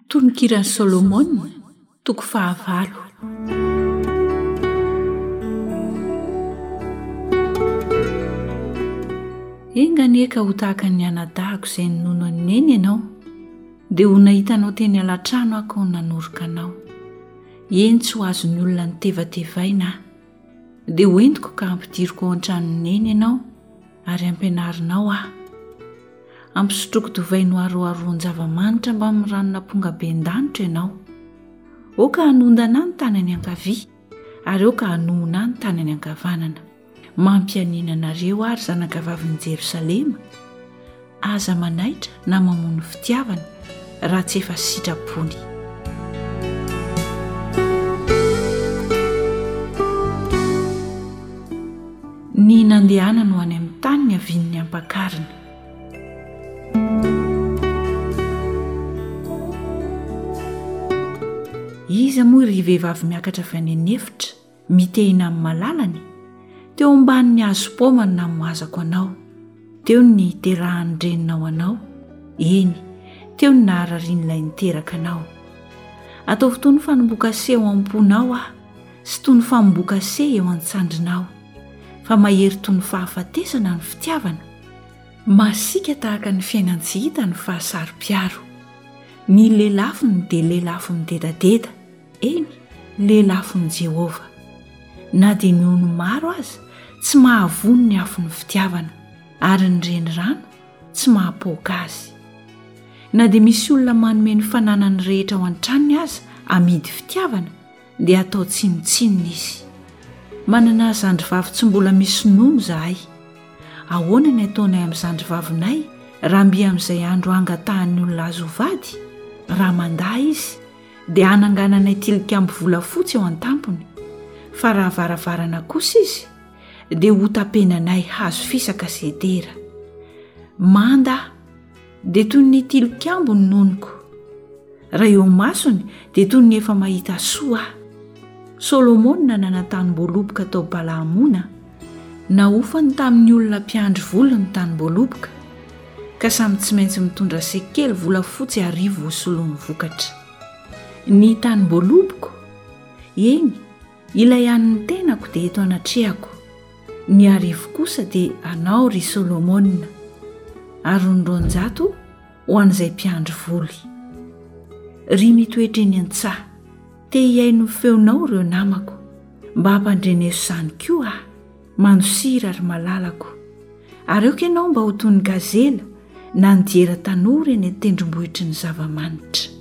Tononkirany Solomona, toko 9. Enganeka ho tahaka ny anadahako izay nonono ny neny ianao, dia ho nahitanao teny alatrano ako nanoroka anao. Eny tsy ho azon'ny olona ny tevatevaina, dia hoentiko ka ampidiriko ao an-tranony neny ianao ary ampianarinao aho. Ampisotroko dovaino aroaroany zava-manitra mba amin'ny ranon'amponga ben-danitra ianao. Oka hanondana ny tanany ankavia ary oka hanohona ny tanany ankavanana. Mampianina anareo ary zanakavaviny Jerosalema, aza manaitra na mamono fitiavana raha tsy efa sitrapony. Ny nandehanana ho any amin'ny tany ny avian'ny ampakarina. Iza moa ry vehivavy miakatra avy any anefitra, mitehina amin'ny malalany, teo ambanin'ny hazo paomany na moazako anao, teo ny terahan'ny reninao anao, eny, teo ny nahararian'ilay niteraka anao. Ataovy toy ny fanomboka-se eo am-ponao aho, sy toy ny famomboka-se eo an-tsandrinao, fa mahery toy ny fahafatesana ny fitiavana, masika tahaka ny fiainan-tsy hita ny fahasari-piaro. Ny lelafiny dia lelafiny dedadeda, eny, lelafiny Jehova. Na dia miono maro aza, tsy mahavony ny afon'ny fitiavana, ary ny renirano tsy mahapoaka azy. Na dia misy olona manome ny fananany rehetra ao an-tranony aza amidy fitiavana, dia atao tsinotsinona izy. Manana zandrivavy tsy mbola misy nono zahay. Ahoana ny ataonay amin'ny zandrivavinay raha mby amin'izay andro angatahan'ny olona azo vady? Raha mandahy izy, dia anangananay tilikambo volafotsy eo an-tampony, fa raha varavarana kosa izy, dia ho tapenanay hazo fisaka sedera. Manda, dia toy ny tilikambo ny nonoko. Raha eo masony, dia toy ny efa mahita soa. Solomona nanatanim-boaloboka tao Balaamona, naofany tamin'ny olona mpiandry vola ny tanim-boaloboka, ka samy tsy maintsy mitondra sekely volafotsy 10 hosoloany vokatra. Ny tanim-boaloboko, eny, ilay an'ny tenako dia eto anatrehako. Ny 10 kosa dia anao ry Solomona, ary ny 900 ho an'izay mpiandry voly. Ry mitoetra eny an-tsaha, te hiaino ny feonao ireo namako, mba hampandreneso izany koa aho, manosira ary malalako. Ary eoka ianao mba ho toy ny gazela na ny diera tanora eny an-tendrombohitry ny zava-manitra.